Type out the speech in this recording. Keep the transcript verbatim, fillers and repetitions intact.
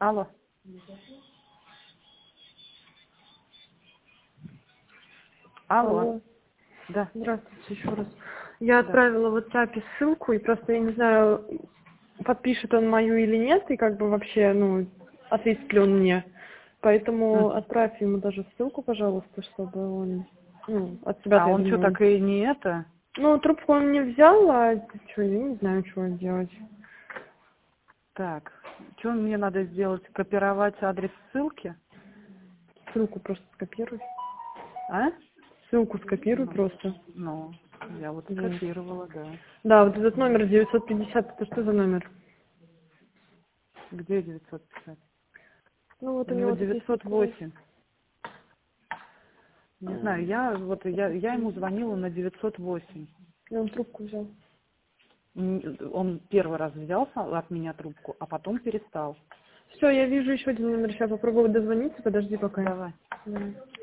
Алло. Алло. Алло. Да. Здравствуйте еще раз. Я Да. отправила в WhatsApp ссылку, и просто я не знаю, подпишет он мою или нет, и как бы вообще, ну, ответит ли он мне. Поэтому Мгм. отправь ему даже ссылку, пожалуйста, чтобы он, ну, от А себя-то, я он что, думаю. так и не это? Ну, трубку он не взял, а что, я не знаю, что делать. Так, что мне надо сделать? Копировать адрес ссылки? Ссылку просто скопируй. А? Ссылку скопируй Ну, просто. ну, я вот Вот. скопировала, да. Да, вот этот номер девятьсот пятьдесят, это что за номер? Где девятьсот пятьдесят? Ну, вот У у него него тут есть девятьсот такой. восемь. Не знаю, я вот я, я ему звонила на девятьсот восемь. И он трубку взял. М, Он первый раз взялся от меня трубку, а потом перестал. Все, я вижу еще один номер. Сейчас попробую дозвониться. Подожди пока. Давай. Давай.